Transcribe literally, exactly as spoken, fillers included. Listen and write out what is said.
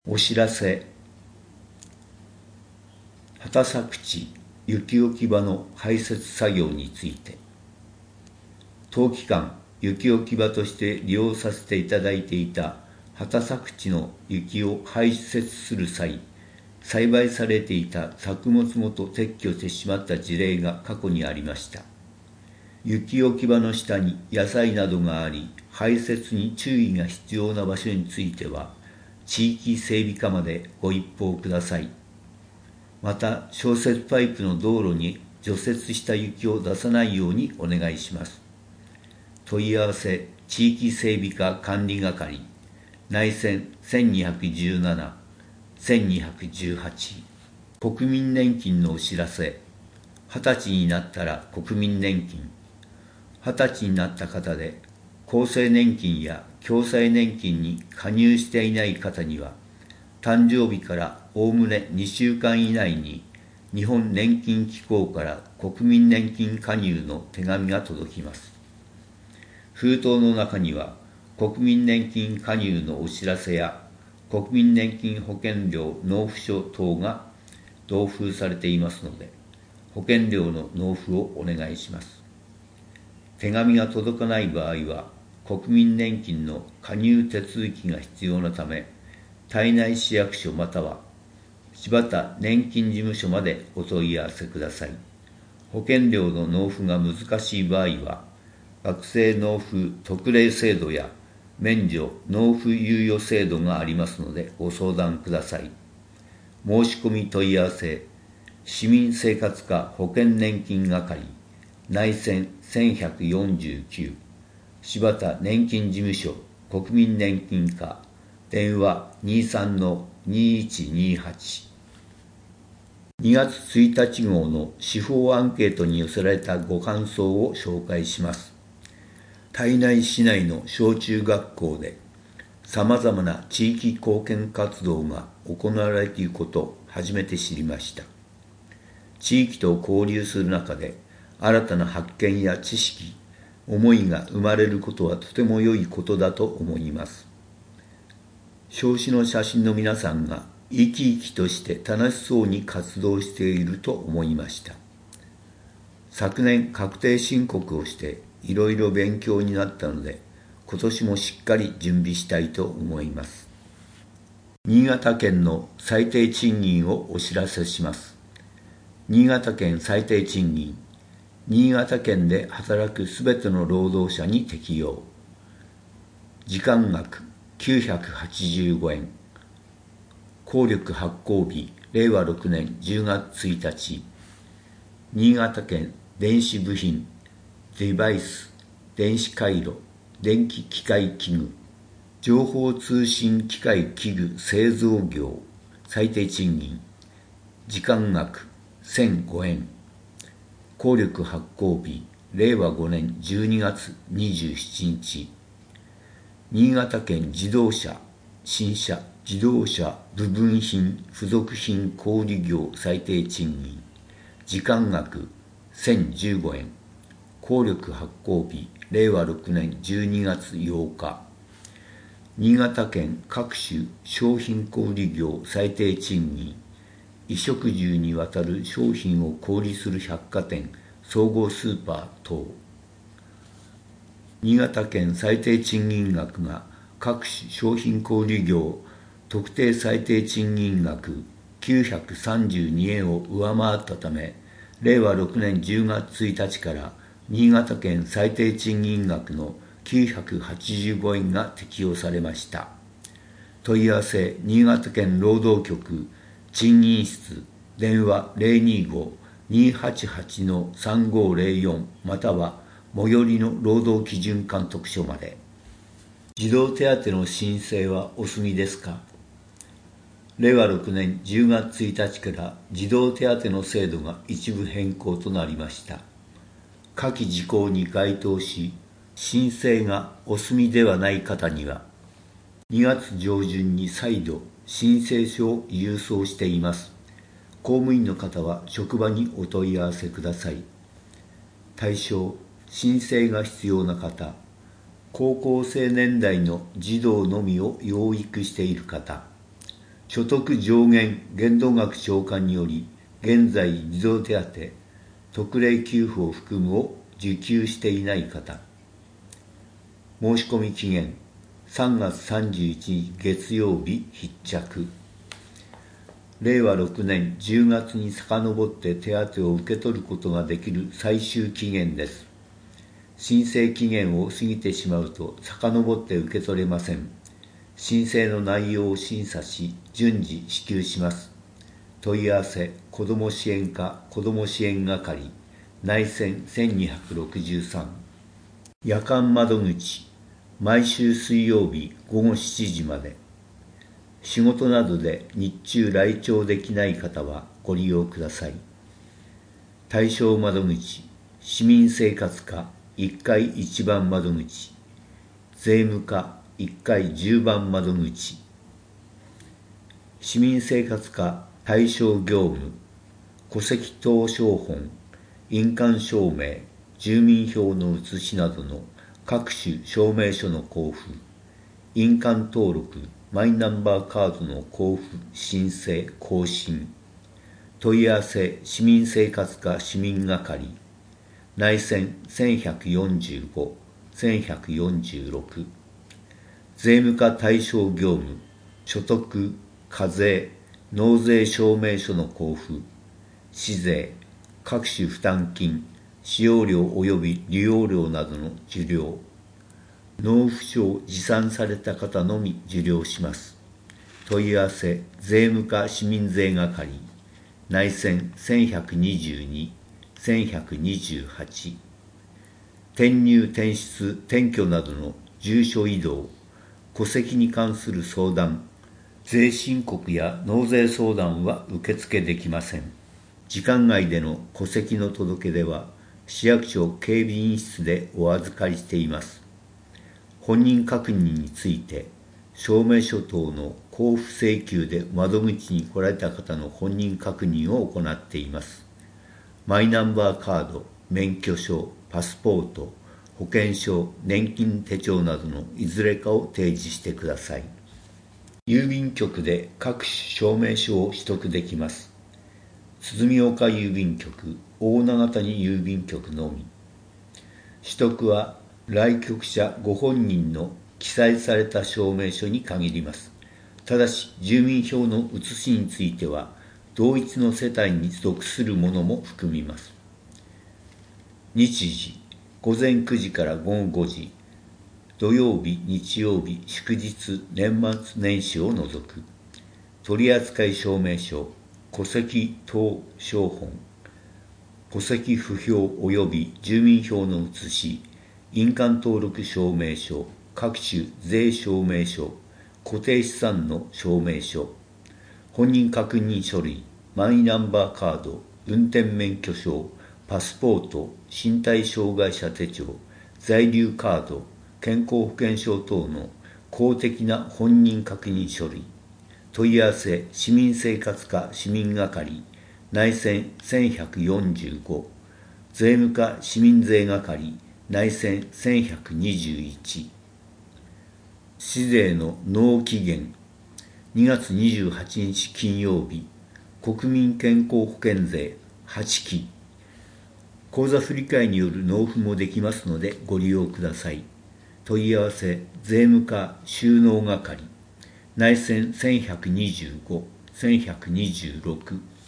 お知らせ。畑作地雪置き場の排雪作業について、当期間雪置き場として利用させていただいていた畑作地の雪を排雪する際、栽培されていた作物ごと撤去してしまった事例が過去にありました。雪置き場の下に野菜などがあり、排雪に注意が必要な場所については、地域整備課までご一報ください。また、消雪パイプの道路に除雪した雪を出さないようにお願いします。問い合わせ、地域整備課管理係、内線せんにひゃくじゅうなな、せんにひゃくじゅうはち。国民年金のお知らせ。二十歳になったら国民年金。二十歳になった方で、厚生年金や共済年金に加入していない方には、誕生日からおおむねにしゅうかん以内に日本年金機構から国民年金加入の手紙が届きます。封筒の中には国民年金加入のお知らせや国民年金保険料納付書等が同封されていますので、保険料の納付をお願いします。手紙が届かない場合は、国民年金の加入手続きが必要なため、胎内市役所または柴田年金事務所までお問い合わせください。保険料の納付が難しい場合は、学生納付特例制度や免除納付猶予制度がありますのでご相談ください。申し込み問い合わせ、市民生活課保険年金係、内線せんひゃくよんじゅうきゅう、柴田年金事務所国民年金課、電話 にじゅうさんのにいちにはち。にがつついたち号の司法アンケートに寄せられたご感想を紹介します。胎内市内の小中学校でさまざまな地域貢献活動が行われていることを初めて知りました。地域と交流する中で新たな発見や知識、思いが生まれることはとても良いことだと思います。少子の写真の皆さんが生き生きとして楽しそうに活動していると思いました。昨年確定申告をしていろいろ勉強になったので、今年もしっかり準備したいと思います。新潟県の最低賃金をお知らせします。新潟県最低賃金、新潟県で働くすべての労働者に適用。時間額きゅうひゃくはちじゅうごえん。効力発行日れいわろくねんじゅうがつついたち。新潟県電子部品、デバイス、電子回路、電気機械器具、情報通信機械器具製造業、最低賃金。時間額せんごえん。効力発行日れいわごねんじゅうにがつにじゅうしちにち。新潟県自動車、新車、自動車部分品、付属品小売業最低賃金。時間額せんじゅうごえん。効力発行日れいわろくねんじゅうにがつようか。新潟県各種商品小売業最低賃金。衣食住にわたる商品を小売する百貨店、総合スーパー等。新潟県最低賃金額が各種商品小売業特定最低賃金額きゅうひゃくさんじゅうにえんを上回ったため、れいわろくねんじゅうがつついたちから新潟県最低賃金額のきゅうひゃくはちじゅうごえんが適用されました。問い合わせ、新潟県労働局賃金室、電話 ゼロにご にーはちはち さんごーぜろよん または最寄りの労働基準監督署まで。児童手当の申請はお済みですか？れいわろくねんじゅうがつついたちから児童手当の制度が一部変更となりました。下記事項に該当し、申請がお済みではない方には、にがつじょうじゅんに再度申請書を郵送しています。公務員の方は職場にお問い合わせください。対象、申請が必要な方、高校生年代の児童のみを養育している方、 所得上限限度額償還により、現在児童手当、特例給付を含むを受給していない方、申し込み期限さんがつさんじゅういちにち月曜日必着。れいわろくねんじゅうがつに遡って手当を受け取ることができる最終期限です。申請期限を過ぎてしまうと遡って受け取れません。申請の内容を審査し、順次支給します。問い合わせ、子ども支援課子ども支援係、内線せんにひゃくろくじゅうさん。夜間窓口、毎週水曜日ごごしちじまで。仕事などで日中来庁できない方はご利用ください。対象窓口、市民生活課いっかいいちばん窓口、税務課いっかいじゅうばん窓口、市民生活課対象業務、戸籍謄商本、印鑑証明、住民票の写しなどの各種証明書の交付、印鑑登録、マイナンバーカードの交付、申請、更新、問い合わせ、市民生活課市民係、内線せんひゃくよんじゅうご、せんひゃくよんじゅうろく、税務課対象業務、所得、課税、納税証明書の交付、市税、各種負担金、使用料及び利用料などの受領、納付書を持参された方のみ受領します。問い合わせ、税務課市民税係、内線せんひゃくにじゅうに、せんひゃくにじゅうはち、転入転出転居などの住所異動、戸籍に関する相談、税申告や納税相談は受付できません。時間外での戸籍の届け出は、市役所警備員室でお預かりしています。本人確認について、証明書等の交付請求で窓口に来られた方の本人確認を行っています。マイナンバーカード、免許証、パスポート、保険証、年金手帳などのいずれかを提示してください。郵便局で各種証明書を取得できます。鼓岡郵便局、大長谷郵便局のみ。取得は来局者ご本人の記載された証明書に限ります。ただし、住民票の写しについては、同一の世帯に属するものも含みます。日時、ごぜんくじからごごごじ、土曜日、日曜日、祝日、年末年始を除く。取扱証明書、戸籍謄商本、戸籍不評及び住民票の写し、印鑑登録証明書、各種税証明書、固定資産の証明書、本人確認書類、マイナンバーカード、運転免許証、パスポート、身体障害者手帳、在留カード、健康保険証等の公的な本人確認書類、問い合わせ、市民生活課市民係、内線せんひゃくよんじゅうご、税務課市民税係、内線せんひゃくにじゅういち。市税の納期限、にがつにじゅうはちにち金曜日、国民健康保険税はちき、口座振替による納付もできますのでご利用ください。問い合わせ、税務課収納係、内線せんひゃくにじゅうご、せんひゃくにじゅうろく。